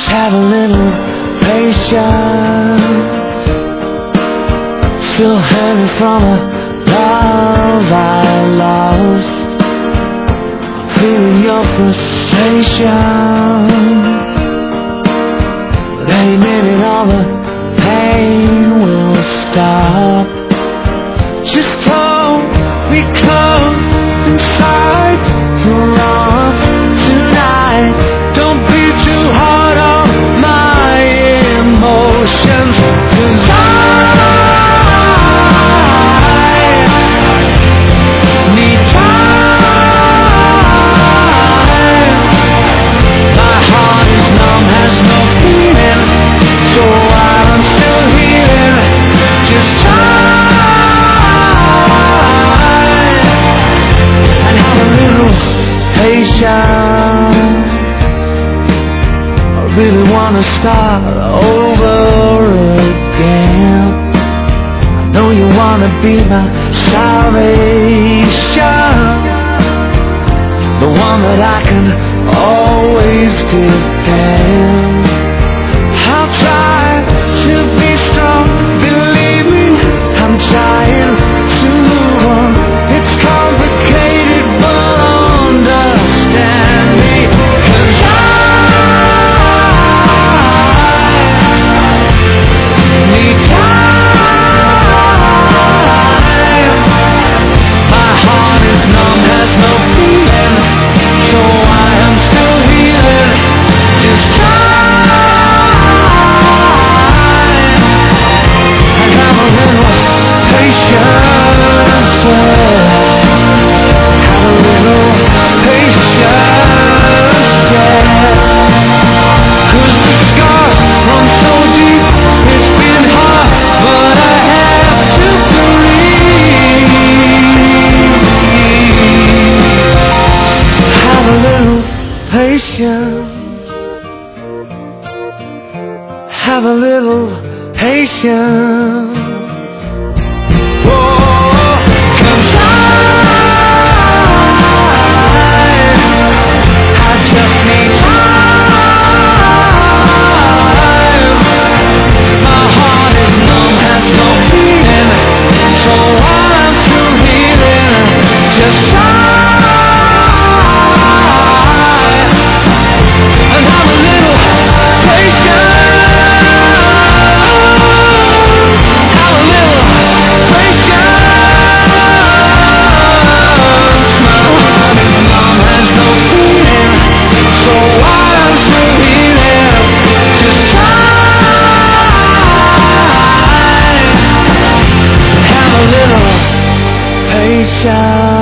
have a little patience. Still hanging from a love I lost. Feeling your frustration, but any minute all the pain will stop. Just hold me close inside your arms tonight. Don't be too hard on my emotions, 'cause I need time. My heart is numb, has no feeling, so while I'm still healing, just time and have a little patience. I really wanna start over again. I know you wanna be my salvation, the one that I can always depend. I'll try to be strong, believe me, I'm trying to move on. It's complicated, but understand me, 'cause I need time. My heart is numb, has no feeling, so I am still healing. Just time and have a little patience. Have a little patience, yeah. 'Cause the scars run so deep, it's been hard, but I have to breathe. Have a little patience. Have a little patience. Oh, 'cause I just need time. My heart is numb, has no feeling, so I'm still healing. Just time and have a little patience. Have a little patience. My heart is numb, has no feeling, so I'm still healing. Just time, have a little patience.